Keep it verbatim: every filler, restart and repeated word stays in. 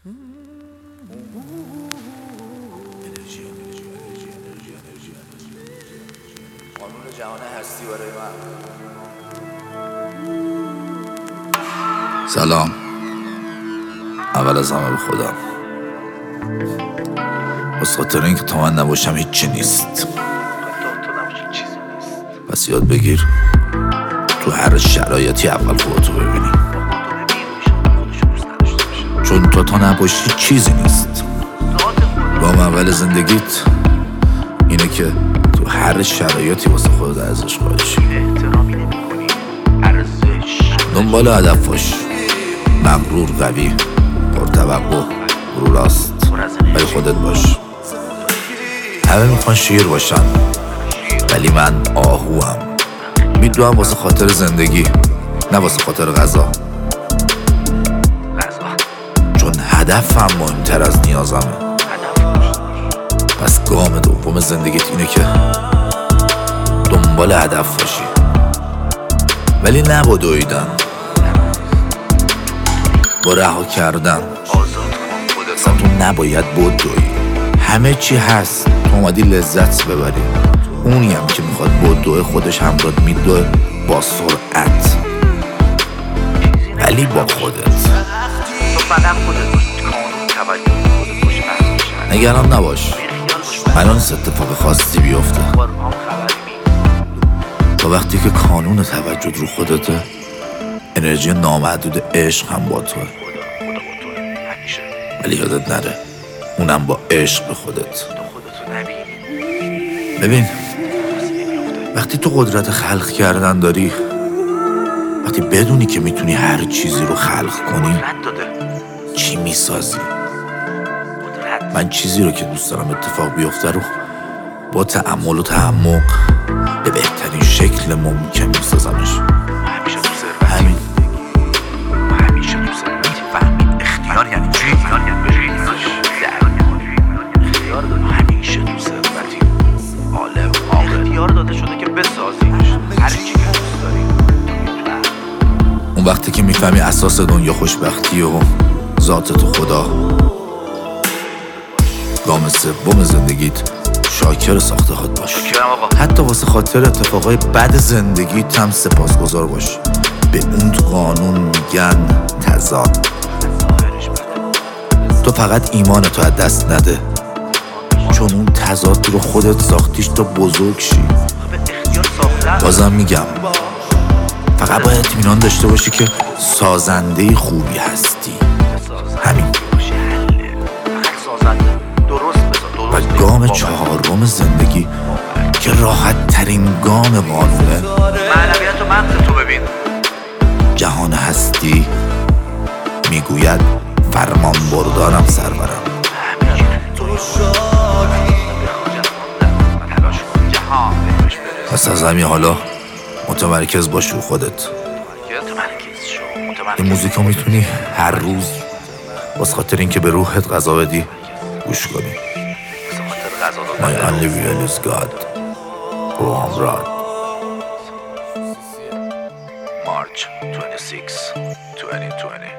قانون جهان هستی برای من. سلام. اول از همه به خودم، بس خاطر اینکه تا من نباشم هیچی نیست. پس یاد بگیر تو هر شرایطی اول خودتو ببینی، چون تو تا نباشی چیزی نیست. گام اول زندگیت اینه که تو هر شرایطی واسه خودت ارزش قائلشی. دنبال هدف باش، مغرور، قوی، پرتوقع، رو راست، ولی خودت باش. همه میخوان شیر باشن، ولی من آهوام. میدوام واسه خاطر زندگی، نه واسه خاطر غذا، چون هدفم مهمتر از نیازمه. پس گام دوم زندگیت اینه که دنبال هدف باشی، ولی نه با دویدن، با رها کردن. اصلا تو نباید بدوی، همه چی هست، تو اومدی لذت ببری. اونی هم که میخواد بدوی خودش همراه میدوه با سرعت، ولی با خودت. نگران نباش، الان اتفاق خاصی بیفته. تا وقتی که قانون توجه رو خودته، انرژی نامحدود عشق هم با توه. ولی یادت نره اونم با عشق به خودت. ببین، وقتی تو قدرت خلق کردن داری، وقتی بدونی که میتونی هر چیزی رو خلق کنی، چی میسازی؟ من چیزی رو که دوست دارم اتفاق بیفته رو با تأمل و تعمق به بهترین شکل ممکن میسازمش. همین. همیشه تو زندگی فهمید اختیار یعنی چی؟ اختیار یعنی بری اختیار داری. همیشه تو ثروتی عالم اختیار داده شده که بسازیش هر چی که دوست داری. اون وقتی که میفهمی اساس دنیا خوشبختی و ذات تو خدا. گام سوم زندگیت شاکر ساخته خود باش. حتی واسه خاطر اتفاقای بد زندگیت هم سپاسگزار باش. به اون قانون میگن تضاد. تو فقط ایمانتو از دست نده، چون اون تضاد رو خودت ساختیش تا بزرگ شی. بازم میگم فقط باید اطمینان داشته باشی که سازنده خوبی هستی. همین. و گام چهارم زندگی که راحت ترین گام قانونه، معنویت و مغز تو ببین. جهان هستی میگوید فرمان بردارم سرورم. پس از همین حالا متمرکز باش رو خودت. این موزیکا میتونی هر روز واسه خاطر این که به روحت غذا بدی گوش کنی. My only will is God. برو همراه. March twenty-sixth, twenty twenty.